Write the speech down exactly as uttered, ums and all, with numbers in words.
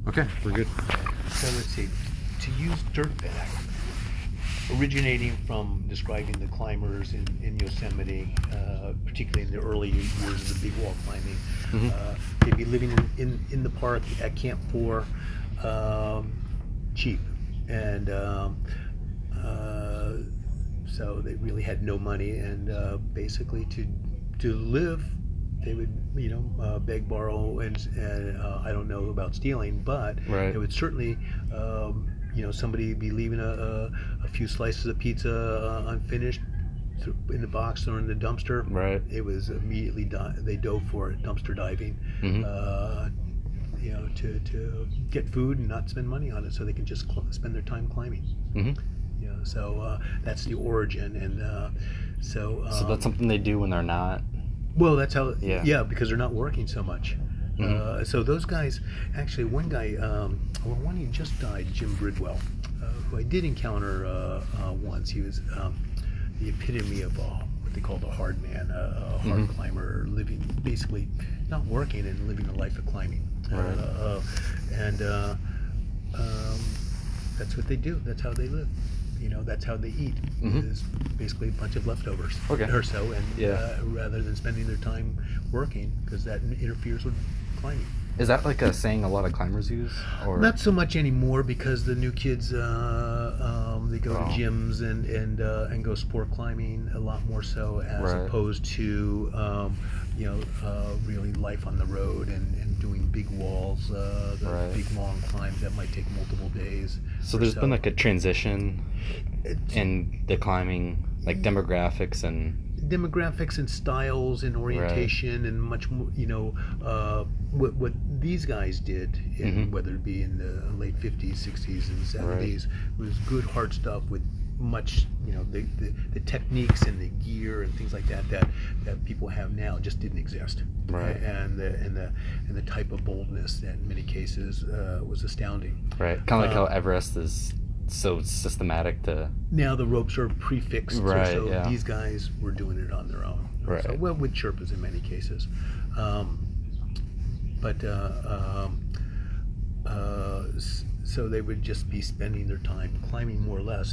Okay, we're good. So let's see. To use dirtbag, originating from describing the climbers in, in Yosemite, uh, particularly in the early years of the big wall climbing. Mm-hmm. Uh, they'd be living in, in, in the park at Camp four, um, cheap. And um, uh, so they really had no money, and uh, basically to to live, they would, you know, uh, beg, borrow, and, and uh, I don't know about stealing, but Right. they would certainly, um, you know, somebody would be leaving a, a, a few slices of pizza uh, unfinished th- in the box or in the dumpster. Right. It was immediately di- they dove for it, dumpster diving. Mm-hmm. Uh, you know, to, to get food and not spend money on it, so they can just cl- spend their time climbing. Mm-hmm. You know, so uh, that's the origin, and uh, so. Um, So that's something they do when they're not. Well, that's how. Yeah. Yeah, because they're not working so much. Mhm. Uh, so those guys, actually, one guy, um, well, one he just died, Jim Bridwell, uh, who I did encounter uh, uh, once. He was um, the epitome of uh, what they called a hard man, a, a hard Mhm. climber, living basically not working and living a life of climbing. Right. Uh, uh, and uh, um, that's what they do. That's how they live. You know, that's how they eat. Mhm. Is basically a bunch of leftovers Okay. or so, and Yeah. uh, rather than spending their time working, because that interferes with climbing. Is that like a saying a lot of climbers use? Or Not so much anymore, because the new kids uh, um, they go Oh. to gyms and and uh, and go sport climbing a lot more so, as Right. opposed to um, you know uh, really life on the road and, and doing big walls, uh, the Right. big long climbs that might take multiple days. So or there's been like a transition It's- in the climbing, like demographics and demographics and styles and orientation and much more, you know, uh, what, what these guys did, in, Mhm. whether it be in the late fifties, sixties, and seventies, was good hard stuff with much, you know, the, the, the techniques and the gear and things like that that, that people have now just didn't exist. Right. And the, and the, and the type of boldness that in many cases uh, was astounding. right, kind of like Uh, how Everest is so systematic to. Now the ropes are prefixed, Right, so yeah. these guys were doing it on their own. Right. So, well, with Sherpas in many cases. Um, but uh, um, uh, s- so they would just be spending their time climbing more or less